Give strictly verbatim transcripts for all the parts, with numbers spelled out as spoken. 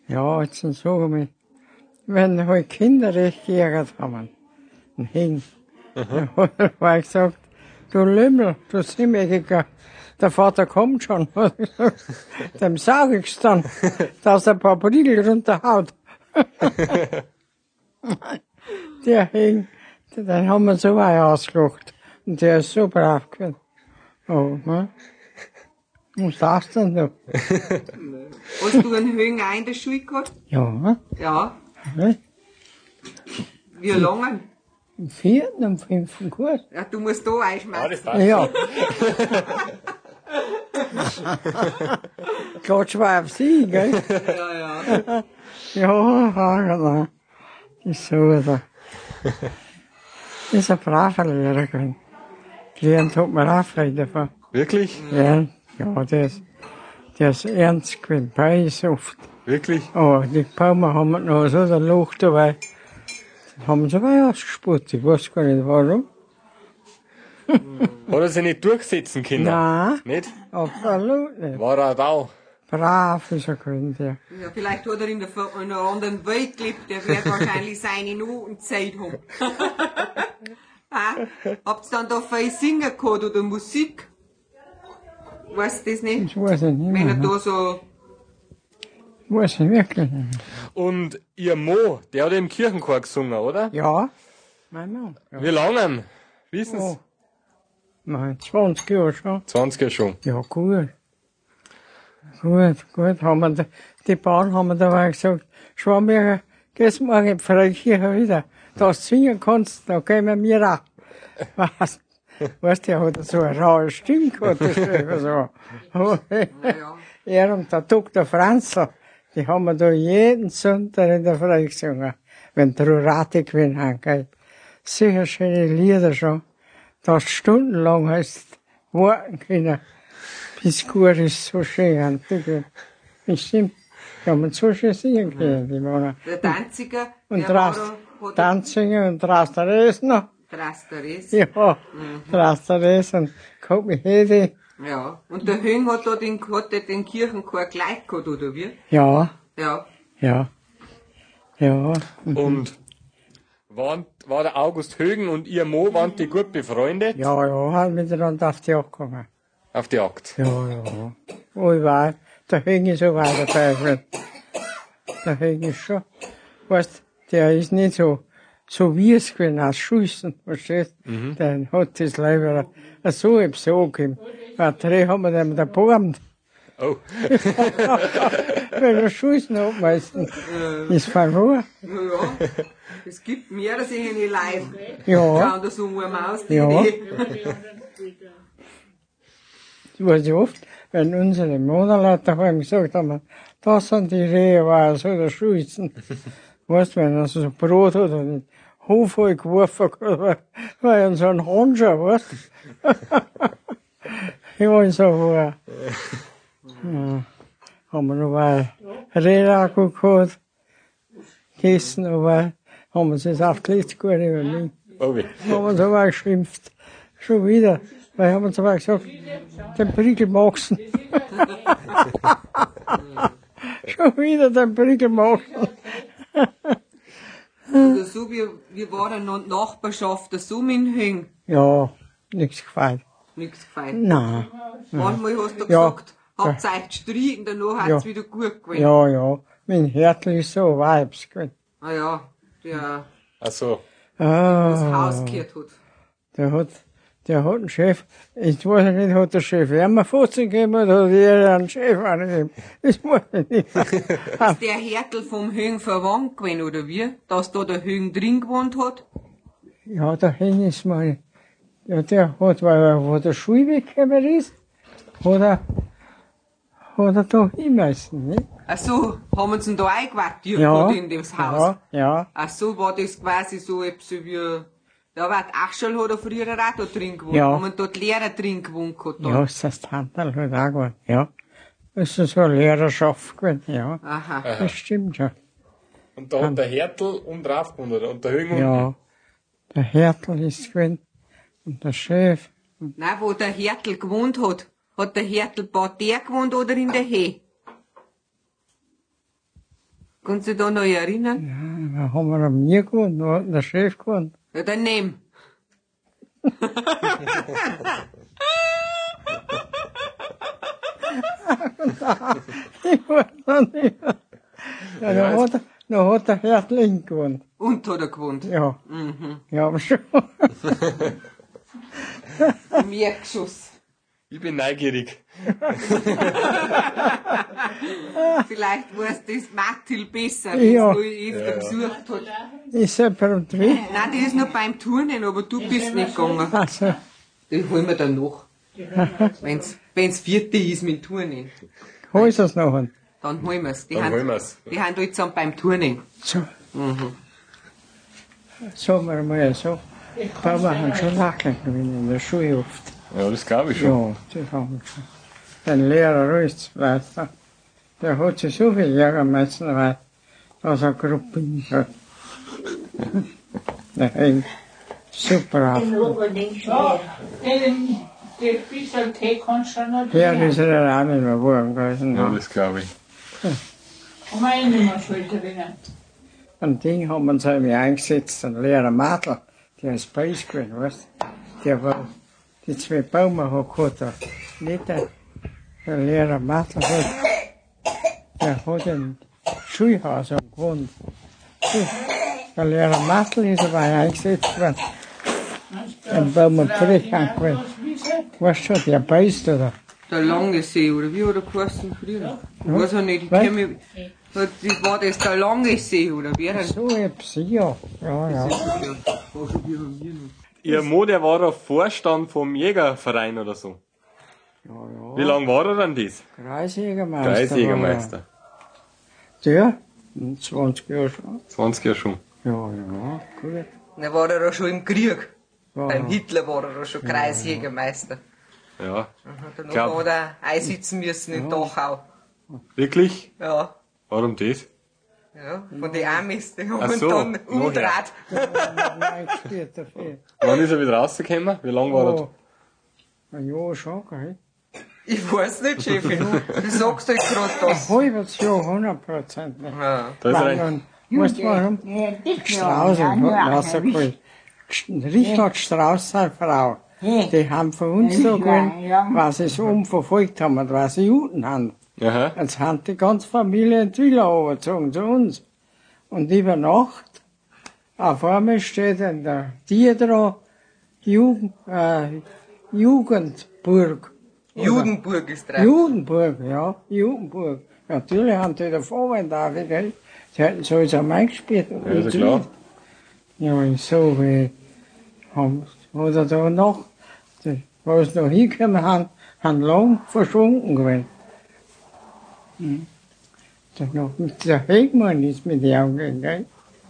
Ja, jetzt sagen wir, wenn halt Kinder recht geärgert haben, ein Hing, dann hat er mal gesagt, du Lümmel, du Simmeriger, der Vater kommt schon. Dem sag ich's dann, dass er ein paar Briegel runterhaut. Der Hing, den haben wir so weit ausgelacht. Und der ist so brav gewesen. Oh, ne? Was sagst du denn da? Hast du einen Höhen auch in der Schule gehabt? Ja, Ja. ne? Wie lange? Im vierten und fünften Kurs. Ja, du musst da einschmeißen. Ja. Gott war auf sie, gell? Ja, ja. Ja, genau. Das ist so, da. Das ist ein braver Lehrer gewesen. Gelernt hat man auch frei davon. Wirklich? Ja, ja, der ist, der ist ernst gewesen, bei ist oft. Wirklich? Aber die Baumer haben wir noch so der Luch dabei. Den haben sie aber ausgespurt, ich weiß gar nicht warum. Hat er sich nicht durchsetzen können? Nein, Nicht? absolut nicht. War er da? Brav ist er gewesen, der. Ja, vielleicht hat er in, der, in einer anderen Welt gelebt, der wird wahrscheinlich seine Notenzeit haben. Ah, habt ihr dann da viel Singen gehabt oder Musik? Weißt du das nicht? Das weiß ich nicht Wenn mehr. er da so, Weiß ich wirklich nicht mehr. Und ihr Mo, der hat im Kirchenchor gesungen, oder? Ja, mein Mann. Ja. Wie lange? Wissen's? Oh. Nein, zwanzig Jahre schon. zwanzig Jahre schon. Ja, gut. Gut, gut. Haben wir, da- die Bauern haben wir dabei gesagt, Schwamberger, gehst morgen in die Freikirche wieder. Da du singen kannst, da gehen wir mir auch. Was? Weißt du, der hat so eine raue Stimme gehabt, der Schreiber, so. ja. Er und der Doktor Franzl, die haben wir da jeden Sonntag in der Freie gesungen. Wenn der Rurati gewinnt haben, gell. Sicher schöne Lieder schon. Da hast du stundenlang hast warten können, bis gut ist, so schön haben. Bestimmt. Die haben so schön singen können, die Männer. Der Danziger, Und der war Rast, da, hat Tanzingen und Rasteres noch. Trasteres. Ja, Rasteres und Kopenhede. Ja. Und der Höng hat da den, hat der den Kirchenchor gleich gehabt, oder wie? Ja, Ja. ja, ja. Und waren, war der August Högen und ihr Mo, waren die gut befreundet? Ja, ja, haben miteinander auf die Jagd gegangen. Auf die Jagd. Ja, ja. Oh, ich weiß, der Högen ist so weit dabei gewesen. Der Högen ist schon, weißt, der ist nicht so, so wie es gewesen, aus Schüssen, verstehst? Mhm. Der hat das Leiber so etwas angegeben. Bei drei haben wir dem erbarmt. Oh. Wenn er Schüssen hat meistens. Ist verloren. Ja, ja. Es gibt mehrere solche Leute. Ja, Kann das so eine Maus, die Ja. Idee. das weiß ich oft, wenn unsere Moderleute haben gesagt haben, das sind die Rehe, war so der Schützen. Weißt du, wenn er so Brot hat und den Hof voll geworfen hat, war er so ein Handscher, weißt du? Ja, so war. Ja. Haben wir noch mal Rehraku gehabt, gegessen, aber haben wir uns das aufgelegt, gut über mich. Oh, wie. Haben wir uns aber geschimpft. Schon wieder. Weil haben wir uns aber gesagt, den Prickel magst du. Schon wieder den Prickel magst du. Oder so, wie, wie war denn noch die Nachbarschaft, der so mit Höng? Ja, nichts gefällt. Nichts gefallen. Nein. Manchmal hast du Ja. gesagt, habt ihr euch gestritten, danach hat's Ja. wieder gut gewesen. Ja, ja. Mein Hertel ist so Weibs gewesen. Ah ja, der Ach so. das Ah, Haus gehört hat. der hat, der hat einen Chef. Ich weiß nicht, hat der Chef einmal vierzehn gegeben oder hat er einen Chef angegeben? Das weiß ich nicht. Ist der Hertel vom Höng verwandt gewesen, oder wie? Dass da der Höng drin gewohnt hat? Ja, da hängt es mal. Ja, der hat, weil er von der Schule weggekommen ist, hat er, hat er da hingemessen, nicht? Ach so, haben sie ihn da eingewartet Ja. in das Haus? Ja, ja. Ach so, war das quasi so etwas wie, ja, wart, Aschel hat er früher auch da drin gewohnt. Ja. Haben dort Lehrer drin gewohnt gehabt? Ja, ist das Tantal halt auch geworden, ja. Das ist so eine Lehrerschaft gewesen, ja. Aha. Das stimmt schon. Und da hat der Hertel und drauf gewohnt, oder? Und der Högen Ja. Der Hertel ist gewesen. Und der Chef. Nein, wo der Hertel gewohnt hat. Hat der Hertel bei der gewohnt oder in der He? Kannst du dich da noch erinnern? Ja, da haben wir am mir gewohnt, da hat der Chef gewohnt. Ja, dann nehm. Ich weiß noch nicht. Ja, da hat, er- da hat der Hertling gewohnt. Und hat er gewohnt. Ja, Mhm. ja, aber schon. Im Erdgeschoss. Ich bin neugierig. Vielleicht weiß das Mattil besser, Ja. wenn es noch öfter besucht hat. Ist er beim Dreh? Nein, die ist noch beim Turnen, aber du bist nicht gegangen. Also, Das holen wir dann noch. Wenn's, wenn's vierte ist mit Turnen, hol ich das noch an. dann holen wir's. Die Dann haben, holen wir's. die haben alle zusammen beim Turnen. So, Mhm. sagen wir mal so. Da waren schon Lachen gewesen in der Schule oft. Ja, das glaube ich schon. Ja, das haben wir schon. Ein Lehrer ist, weißt du, der hat sich so viel Ärger messen, weil dass er Gruppen hat. Der hängt super auf. Ja, den, den bisschen Tee kannst du noch Hier trinken. ist er auch nicht mehr geworden gewesen. Ja, das glaube ich. Haben wir eh nicht mehr viel drinnen. Ein Ding haben wir uns irgendwie eingesetzt, ein Lehrer Madl, der ist bei uns gewesen, weißt du. Der war, die zwei Bäume hat gehabt, nicht der, der Lehrer Madl hat, der hat im Schulhaus gewohnt. Der Lehrer Madl ist aber eingesetzt worden, ein Baum Brechang gewesen. Weißt du, der beißt oder? Der lange See, oder wie hat er geheißen früher? Ich weiß auch nicht, ich Was? kenn mich, das war das der lange See, oder wie denn? So etwas, ja. Ja, ja. Ihr Mo, der war der Vorstand vom Jägerverein oder so. Ja, ja. Wie lange war er dann das? Kreisjägermeister. Kreisjägermeister. Der? zwanzig Jahre schon. zwanzig Jahre schon. Ja, ja, gut. Dann war er auch schon im Krieg. Ja, Beim Hitler war er auch schon Kreisjägermeister. Ja. Danach Glaub- hat er einsitzen müssen in Dachau. Wirklich? Ja. Warum das? Ja, von den Amis, die haben Ach ihn so, dann woher? umgedreht. eingespielt dafür. Wann ist er wieder rausgekommen? Wie lange war er? Oh, ein Jahr schon, gell? Ich weiß nicht, Chefin. Du sagst halt gerade Ein das. halbes Jahr, hundert Prozent. Ja. Da ist er Weil ein, dann, weißt du warum? Strauß hat rausgeholt. Richard Strauß, seine Frau. Die haben von uns da gewonnen, weil sie so umverfolgt haben und weil sie Juden haben. aha. Jetzt haben die ganze Familie in die Villa übergezogen zu uns. Und über Nacht, auf einmal steht in der Diedra Jugend, äh, Jugendburg. Oder- Judenburg ist dran. Judenburg, ja, Judenburg. Natürlich haben die da Vorwand da wieder. Sie hätten so jetzt am eingespielt. Ja, ist ja klar. Ja, und so wie, haben, oder da noch, die, wo sie noch hingekommen haben, haben lang verschwunden gewesen. Hm. Dann noch mit der Hegmann ist mit den Augen, gell?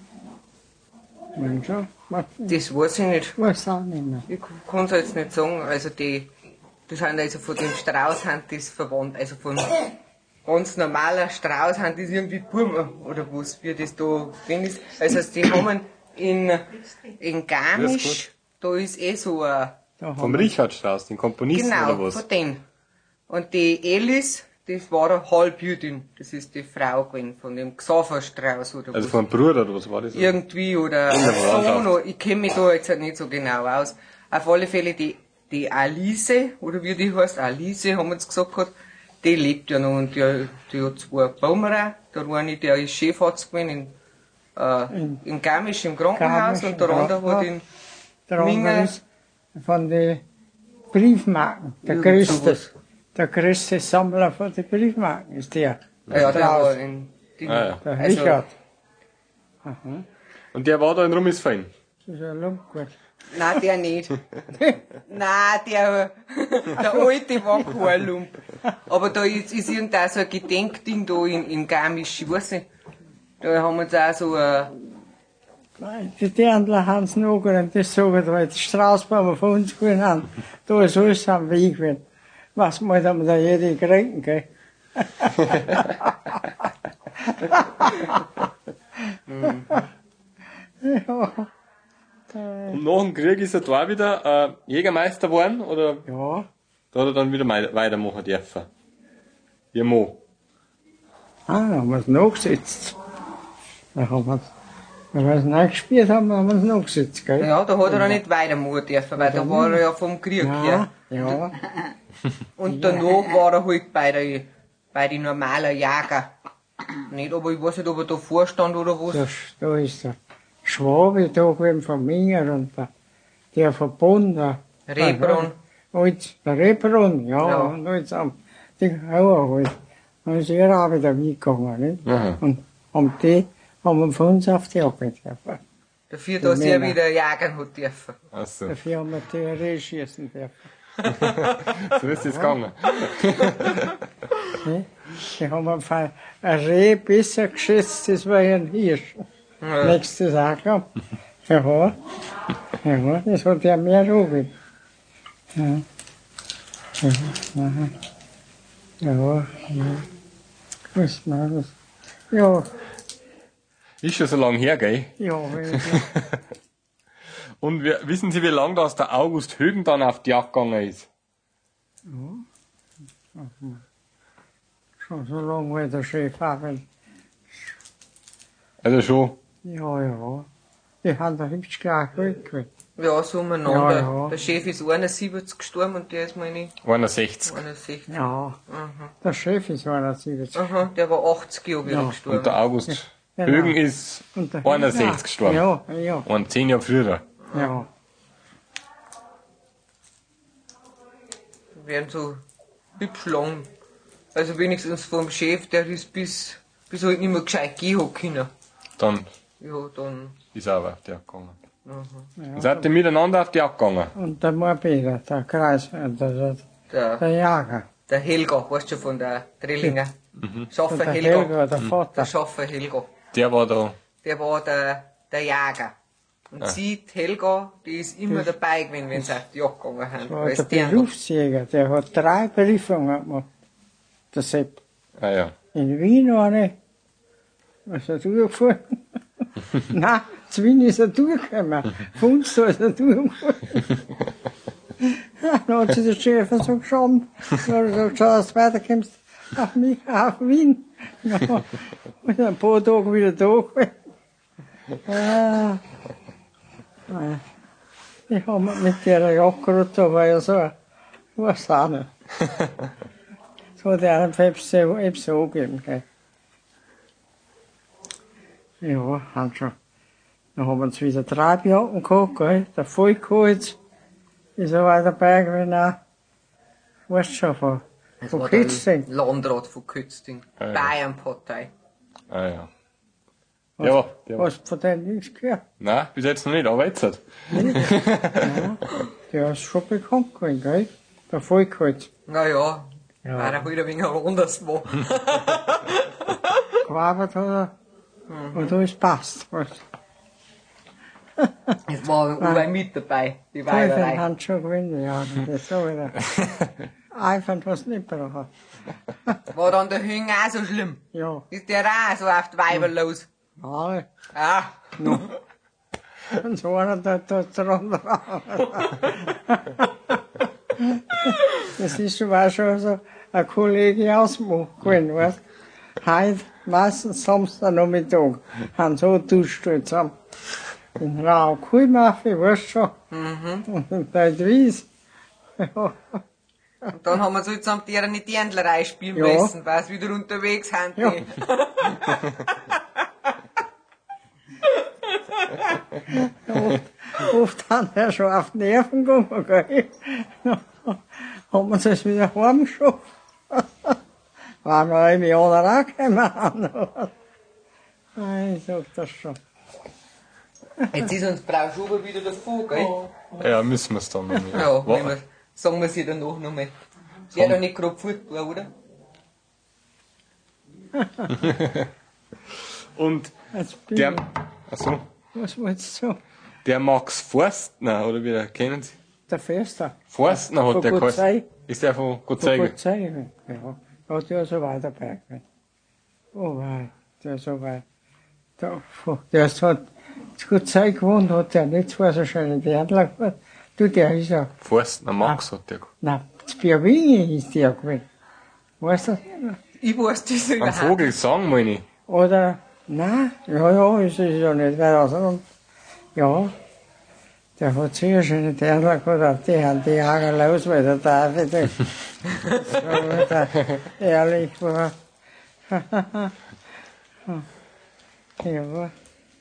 Und so, was, Das weiß ich nicht. weiß auch nicht mehr. Ich kann es jetzt nicht sagen. Also die, die sind also von dem Strauß haben das verwandt. Also von ganz normaler Strauß haben das irgendwie Burma oder was, wie das da drin ist. Also die haben in, in Garmisch, da ist eh so ein, Da Vom haben wir- Richard Strauss, den Komponisten genau, oder was? von denen. Und die Elis, das war eine Halbjüdin. Das ist die Frau gewesen, von dem Xaver Strauß oder Also was. vom Bruder oder was war das? Irgendwie oder In der Sohn, Verwandtschaft. oder- ich kenne mich da jetzt nicht so genau aus. Auf alle Fälle die, die Alice, oder wie die heißt, Alice, haben wir jetzt gesagt gehabt, die lebt ja noch und die, die hat zwei Baumerer, der eine, der ist Chefarzt gewesen in, äh, in Garmisch im Krankenhaus Garmisch und im der andere hat Krankenhaus. in Der andere Minge- ist von den Briefmarken. Der Irgend größte, sowas. der größte Sammler von den Briefmarken ist der. ja, der war Strauß, in Ding. Ah, ja. der Also- Richard. Und der war da in Rumisfein. Das ist ja Lumpgut. Nein, der nicht. Nein, der, der alte war kein Lump. Aber da ist, ist irgendein so ein Gedenkding da in, in Garmisch, ich weiß nicht. Da haben wir jetzt auch so ein, Nein, die Dirndl haben es noch und das sagen, weil die Straßbäume von uns gewonnen haben. Da ist alles am Weg gewesen. Was muss man da jede kriegen, gell? Ja. Und nach dem Krieg ist er da auch wieder äh, Jägermeister geworden, oder Ja, da hat er dann wieder mei- weitermachen dürfen? Ihr Mo. ah, da haben wir es nachgesetzt. Da haben wir, wenn wir es nicht gespielt haben, haben wir es noch gesetzt, gell? Ja, da hat er auch nicht weitermachen dürfen, weil da war er ja vom Krieg her. Ja, ja. Und danach war er halt bei der, bei den normalen Jäger. Nicht, aber ich weiß nicht, ob er da vorstand oder was. Da, da ist der Schwabe da gewesen von mir und der, der Verbund, der Rebron. Alt, der Rebron, ja, Ja. und jetzt haben die auch halt. Dann ist er auch wieder mitgegangen, nicht? Aha. Und haben die, haben wir von uns auf die Jacke dürfen. Dafür, dass er wieder jagen hat dürfen. Achso, Dafür haben wir Theorie schießen dürfen. so ist es gegangen. Ne? Die haben wir von ein Reh besser geschätzt, das war ein Hirsch. Ja. Nächstes auch gehabt. Ja, ja, das hat ja mehr Ruhe. Ja. Ja, aha. Ja, ja. Was war das? Ja, Ist schon so lange her, gell? ja, weil- Und wir, wissen Sie, wie lange das der August Högen dann auf die Jagd gegangen ist? schon so lange war der Chef auch. weil- Also schon. Ja, ja. Die haben da hübsch gleich gekriegt. Ja, so umeinander. Ja, ja. Der Chef ist einundsiebzig gestorben und der ist meine einundsechzig. einundsechzig. Ja, der Chef ist einundsiebzig. Aha, der war achtzig Jahre wieder Ja. gestorben. Und der August Genau. Högen ist Und der- einundsechzig gestorben. Ja, ja, Und zehn Jahre früher. ja. Werden so hübsch lang. Also wenigstens vom Chef, der ist bis, bis halt nicht mehr gescheit gehen hat können. Dann Ja, dann, ist er auch auf die Jagd gegangen. aha. Dann seid ihr miteinander auf die Jagd gegangen. Und der Morbida, der Kreis, äh, der, der, Der, der Jager. der Helga, weißt du, von der Drillinger. Mhm. Und Schaffer der Helga. Helga, der Der Vater. Schaffer Helga. Der war da. Der war der, der Jäger. Und sie, die Helga, die ist immer dabei gewesen, wenn sie auf die Jagd gegangen sind. Das war Weil der es deren- Berufsjäger, der hat drei Briefungen gemacht. Der Sepp. Ah ja. In Wien eine. Was ist er durchgefahren? Nein, zu Wien ist er durchgekommen. Von uns da ist er durchgefahren. Dann hat sich der Chef so geschaut. Dann hat er gesagt, schau, dass du weiterkommst. Auf mich, auf Wien. Ja. Und ein paar Tage wieder da gewesen. Ah. Nein. Ich habe mit der Jacke, da war ja so, ich weiß auch nicht. So hat er einfach etwas so angegeben. Gell. Ja, haben schon. Dann haben wir uns wieder Treibjacken gehabt, gell. Der Vollkreuz ist auch weiter dabei gewesen. Auch. Weißt du schon, von, Das von war der Kitzling. Landrat von Kützting. Ah, ja. Bayernpartei. Ah ja. Ja, der war. Hast du von denen nichts gehört? Nein, bis jetzt noch nicht, aber jetzt halt. Ja, der ist schon bekannt gewesen, gell. Der Vollkreuz. Naja, Ja. weil er wieder ein wenig anders war. Gearbeitet hat er. Und da ist passt. Weißt du. Es war überall mit dabei, die Den Weiberei. haben sie schon gewinnen, ja. Das ist so wieder. Einfach was nicht brauchen. War dann der Hüng auch so schlimm? Ja, Ist der auch so auf die Weiber los? alle. Ah, Und so einer, der tut der andere an. Das ist schon, war schon so ein Kollege aus dem Buch gewesen, weißt du. Heute, meistens Samstag Nachmittag, haben so duscht zusammen. In Rau Kuhmaffe, weißt du schon. Und in der Wies. Ja. und dann haben wir so zusammen die nicht die Händlerei spielen Ja. müssen, weil sie wieder unterwegs sind. Ja. Die. Oft, oft haben wir schon auf die Nerven gegangen, gell. Haben wir das wieder heimgeschafft. War noch ein Jahr auch gekommen. Ich sag das schon. Jetzt ist uns Frau Schuber wieder davor, gell? Ja, müssen wir es dann noch nicht. Ja, wenn Wa- wir, sagen wir sie danach noch mal. Sie hat ja nicht gerade Fußball, oder? Und Jetzt bin der, ich. achso, Was wolltest du sagen? der Max Forstner, oder wie der, kennen Sie? Der Förster. Forstner hat Von der geheißen. Gutzei. Ist der von Von Gutzei? Gutzei. Ja. Hat ja so weiter bei. Oh wei, der ist so weit. Der, der ist halt zu Gutzei gewohnt, hat der nicht zwar so schöne Därtler gehabt. Du, der ist ja, Forstner Max hat der gehabt. na, zu Bierwinge ist der gewesen. Weißt du? Ich weiß das Ein überhaupt. Vogelsang, meine ich. Oder Nein, ja, ja, es ist ja nicht weit auseinander. Ja, der hat sicher schon nicht ehrlich gesagt, die haben die Hager los, weil der David ist. So, weil der ehrlich war. Ja.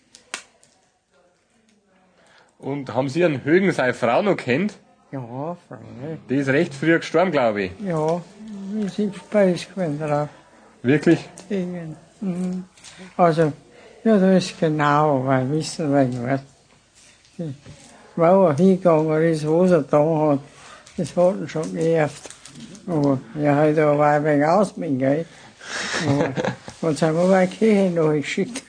Und haben Sie einen Högen seine Frau noch kennt? Ja, freilich. Die ist recht früh gestorben, glaube ich. Ja, wie sie Speis gewesen drauf. Wirklich? Dingen. Mhm. Also, ja, das ist genau, weil wissen wegen was. Wo er hingegangen ist, wo er da hat, das hat ihn schon genervt. Aber ja, heute war ein wenig aus mit ihm, gell. Aber jetzt haben wir eine Kirche noch geschickt.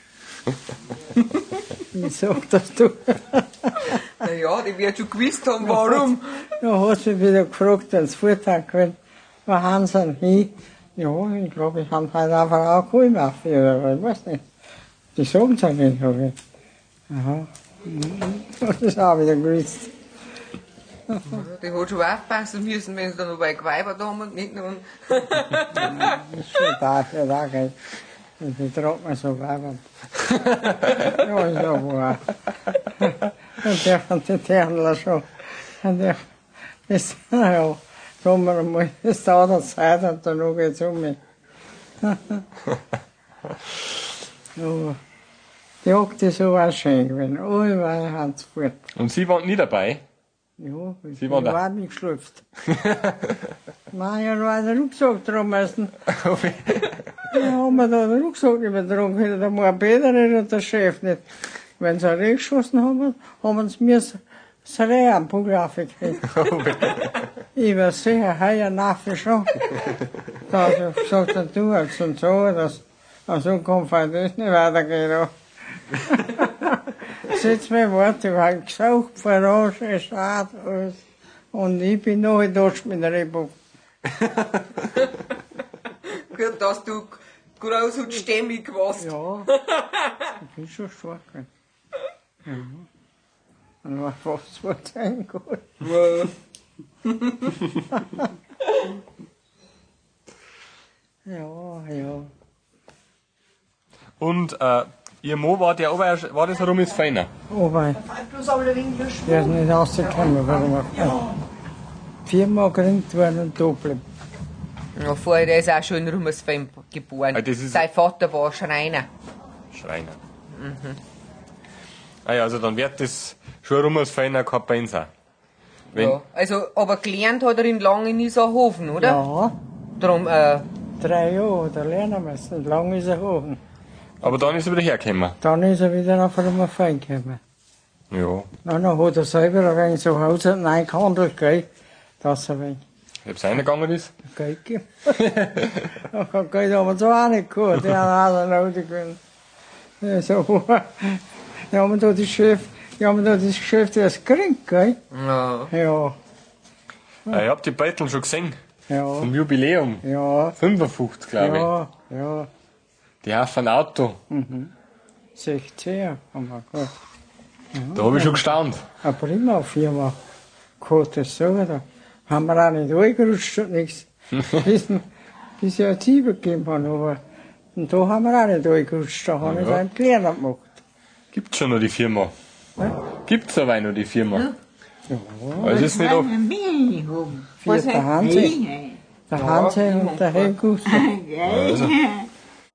Ich sag das du. Na ja, die wird schon gewusst haben, warum. Ja, hat sie wieder gefragt, wenn sie Vortag gewesen, wo haben sie denn hin? Ja, ich glaube, ich habe halt einfach auch geholfen, oder ich weiß nicht. Die sagen es ja nicht, aber ich. Aha. Das habe ich dann gewusst. Die hat schon aufpassen müssen, wenn sie da noch bei geweibert haben und nicht nur. Das ist schon da, ja, da geht. Die tragt man so weibern. Ja, ist ja wahr. Und der von den Ternler schon. Und der ist, ja, sagen wir mal, ist da der Zeit und dann geht's um mich. Ja. Die Jagd ist so auch schön gewesen. Überall haben sie fort. Und Sie waren nie dabei? Ja, ich Sie waren da? war nicht geschlüpft. Nein, ja, war der Rucksack drum müssen. Ja, haben wir da den Rucksack übertragen, da muss ein Peter nicht und der Chef nicht. Wenn sie reingeschossen haben, haben sie mir das Rehampo-Grafik gekriegt. Ich war sicher, heuer Naffe schon. Da hat er gesagt, dann tu halt und so, dass, also kommt halt das nicht weitergehen. Sitz mir wart, ich hab gesagt, Verarsch, Staat, alles. Und ich bin noch in Deutsch mit der Reebok. Gut, dass du groß und stämmig warst. Ja, ich bin schon stark. Ja. Und war fast so ein Gott. Ja. Ja, ja. Und äh, Ihr Mo war der Ober, war das rum ist feiner? Aber der ist nicht rausgekommen, warum auch immer. Viermal gekriegt worden und da bleiben. Ja, vorher ist auch schon in Rumersfeld geboren. Ah, das ist- Sein Vater war Schreiner. Schreiner. Mhm. Ah ja, also dann wird das schon rum als feiner gehabt bei uns auch. Wenn, Ja. Also, aber gelernt hat er in Langenieserhofen, oder? Ja, Drum, äh, drei Jahre da lernen müssen. Lang ist er hoch. Aber dann ist er wieder hergekommen. Dann ist er wieder auf einmal fein gekommen. Ja. Dann hat er selber ein wenig zu Hause reingehandelt, gell, dass er ein wenig Ob es reingegangen ist? Geld gibt. Geld haben wir so auch nicht gehabt, die haben alle Leute gewinnt. Ja, so, die haben da das Geschäft, die haben da das Geschäft erst gekriegt, gell? ja. Ja, Ah, ich hab die Beutel schon gesehen. ja, Vom Jubiläum. ja, fünfundfünfzig, glaube ja, ja, ich. Die haben ein Auto. sechzehn haben wir gehabt. Da habe ich schon gestaunt. Eine prima Firma gehabt, das sagen da. Haben wir auch nicht angerutscht und nichts. bis, bis sie eine Zwiebel gegeben haben, aber und da haben wir auch nicht angerutscht, da haben wir Ja. einen Kleiner gemacht. Gibt's schon noch die Firma? Ja. Gibt's aber noch die Firma? Ja, Aber es ist nicht auf. vier der Hanse, der Hanse und der Helgus. Also,